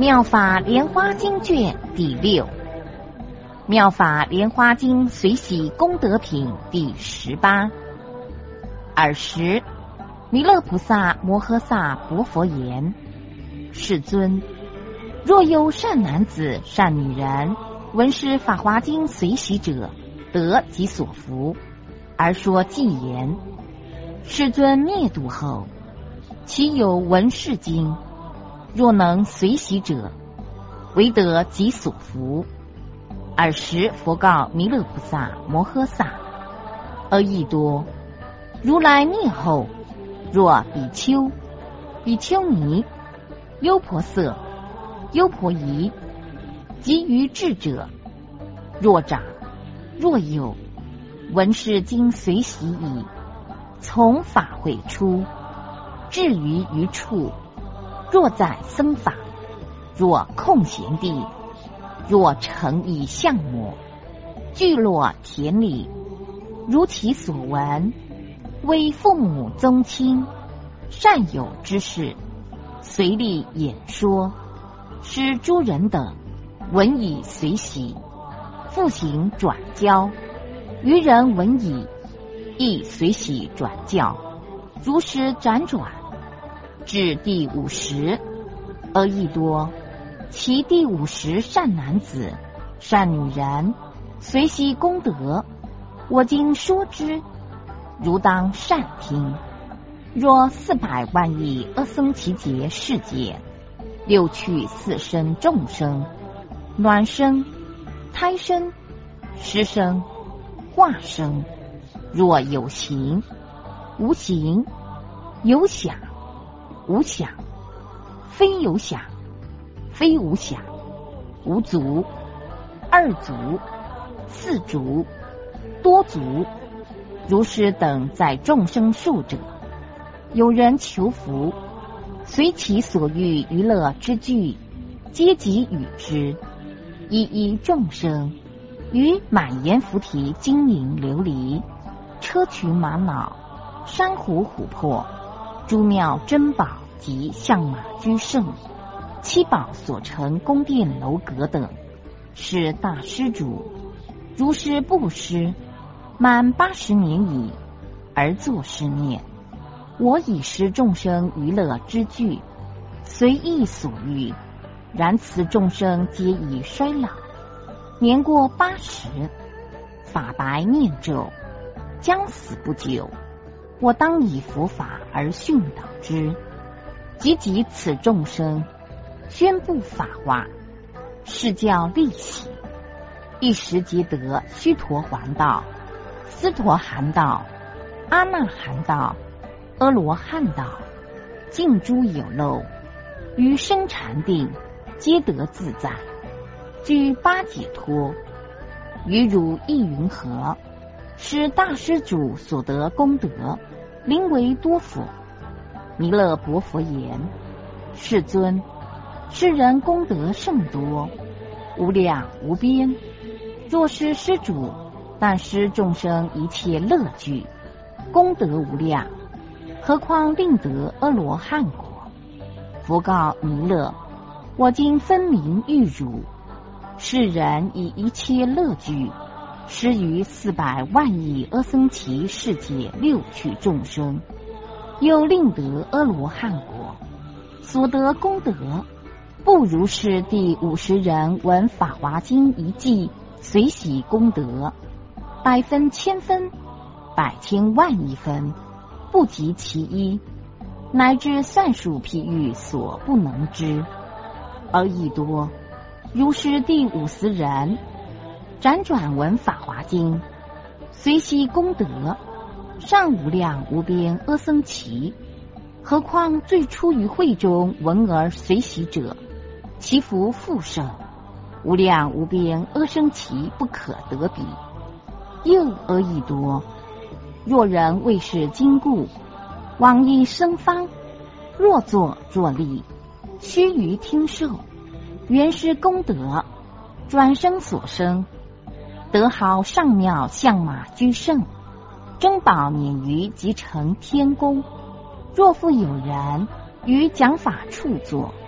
妙法莲花经卷第6，妙法莲花经随喜功德品第18。尔时，弥勒菩萨摩诃萨薄佛言：世尊，若有善男子、善女人，闻是法华经随喜者，得其所福。而说偈言：世尊灭度后，其有闻是经？若能随喜者，唯得其所福。尔时佛告弥勒菩萨摩诃萨：阿逸多，如来灭后，若比丘、比丘尼、优婆塞、优婆夷及于智者，若长若幼，闻是经随喜矣，从法会出，至于处，若在僧法，若空闲地，若成以相摩，聚落田里，如其所闻，为父母宗亲善友之事，随力演说，使诸人等闻以随喜，复行转教，余人闻已，亦随喜转教，如实辗转，至第50。阿逸多，其第50善男子、善女人，随喜功德，我今说之，如当善听。若400万亿阿僧祇劫世界，六趣四生众生，卵生、胎生、湿生、化生，若有形、无形，有想、无想，非有想、非无想，无足、二足、四足、多足，如是等在众生数者，有人求福，随其所欲娱乐之具，皆给予之。一一众生，于满言菩提金银琉璃、砗磲玛瑙、珊瑚琥珀、诸妙珍宝及象马居胜、七宝所成宫殿楼阁等，是大施主，如是布施，满80年矣，而作是念：我以施众生娱乐之具，随意所欲，然此众生皆已衰老，年过80，发白面皱，将死不久，我当以佛法而训导之。及此众生，宣布法华，是教利喜，一时皆得须陀洹道、斯陀含道、阿那含道、阿罗汉道，尽诸有漏，于生禅定，皆得自在，具8解脱。于汝意云何？是大施主所得功德，灵为多否？弥勒薄佛言：世尊，世人功德甚多，无量无边。若是施主，但施众生一切乐具，功德无量，何况令得阿罗汉果？佛告弥勒：我今分明喻汝，世人以一切乐具，施于400万亿阿僧祇世界六趣众生，又令得阿罗汉果，所得功德，不如是第50人闻法华经一偈，随喜功德，100分、1000分、100千万亿分，不及其一，乃至算数譬喻所不能知。阿逸多，如是第50人，辗转闻法华经，随喜功德，尚无量无边阿僧祇，何况最初于会中闻而随喜者，其福复盛，无量无边阿僧祇不可得比。又阿逸多，若人为是经故，往诣生方，若坐若立，须臾听受，原是功德，转生所生，得好上妙相马居胜，珍宝免于即成天宫。若复有人于讲法处坐，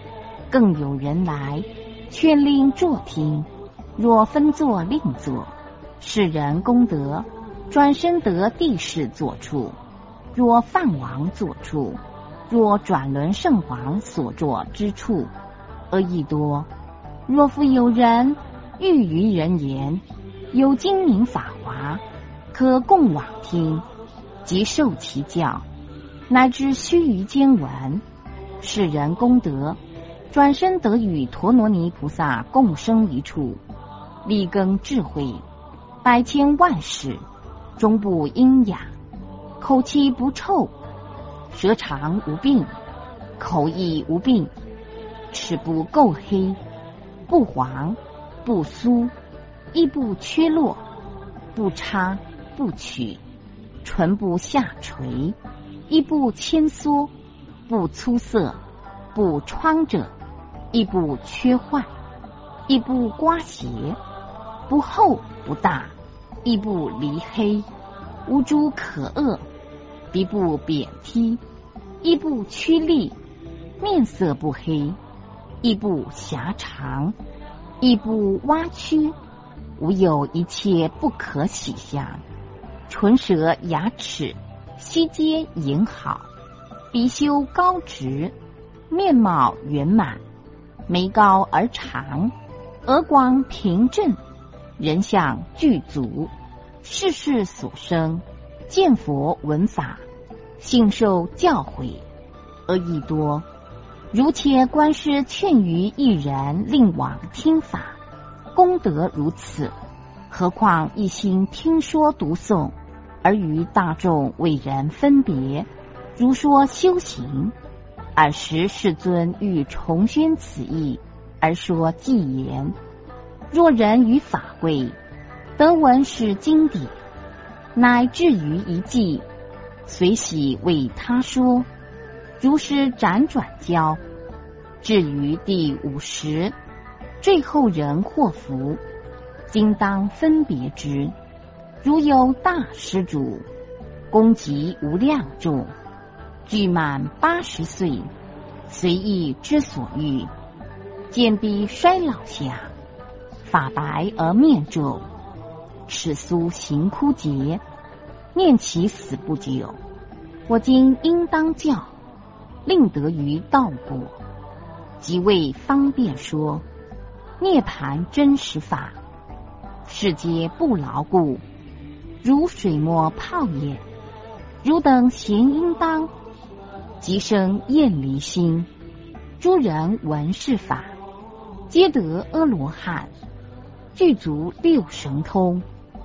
更有人来劝令坐听，若分坐另坐，世人功德转身得地势坐处；若梵王坐处，若转轮圣王所坐之处，而亦多。若复有人欲于人言，有精明法华，可共往听，即受其教，乃至须臾间闻，世人功德转身得与陀罗尼菩萨共生一处，力耕智慧，百千万世，终不阴哑，口气不臭，舌长无病，口亦无病，齿不垢黑，不黄不酥，亦不缺落，不差不取，唇不下垂，亦不牵缩，不粗涩，不疮者，亦不缺坏，亦不刮邪，不厚不大，亦不离黑，无诸可恶，鼻不扁踢，亦不曲利，面色不黑，亦不狭长，亦不歪曲，无有一切不可喜相。唇舌牙齿悉皆严好，鼻修高直，面貌圆满，眉高而长，额光平正，人相具足，世事所生，见佛闻法，信受教诲，而亦多。如且观师劝于一人令往听法，功德如此，何况一心听说读诵，而于大众为人分别，如说修行。尔时世尊欲重宣此意，而说偈言：若人于法会得闻是经典，乃至于一偈，随喜为他说，如是辗转教，至于第50，最后人获福，今当分别之。如有大施主，功极无量众，具满80岁，随意之所欲，见彼衰老下，发白而面皱，齿酥形枯竭，念其死不久。我今应当教，令得于道果，即为方便说涅盘真实法，世皆不牢固，如水墨泡也。汝等咸应当，即生厌离心。诸人闻是法，皆得阿罗汉，具足6神通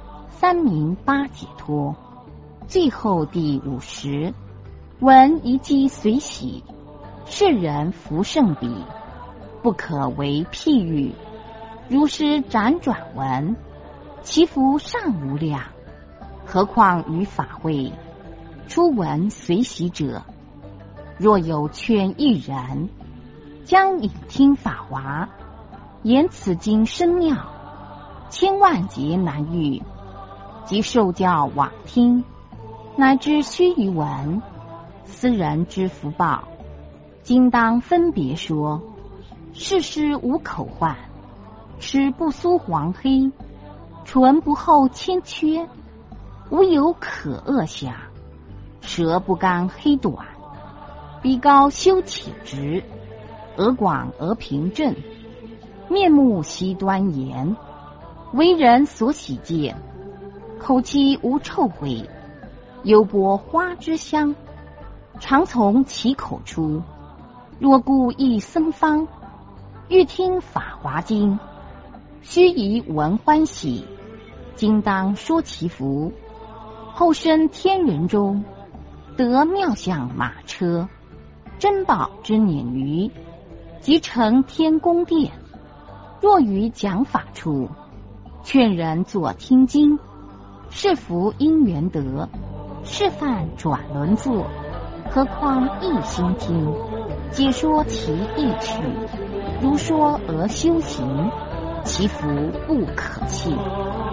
，3明8解脱。最后第50，闻一偈随喜，世人福胜彼，不可为譬喻。如是辗转闻，其福尚无量，何况于法会初闻随喜者。若有劝一人，将引听法华，言此经深妙，千万劫难遇，即受教往听，乃至须臾闻，斯人之福报，今当分别说。世事无口患，齿不酥黄黑，唇不厚欠缺，无有可恶相，舌不干黑短，鼻高修且直，额广而平正，面目悉端严，为人所喜见，口气无臭秽，幽波花之香，常从其口出。若故一僧方，欲听法华经，须以闻欢喜，今当说其福。后生天人中，得妙相马车，珍宝之辇鱼，即成天宫殿。若于讲法处，劝人作听经，是福因缘得，示范转轮座，何况一心听，解说其意趣，如说而修行，其福不可弃。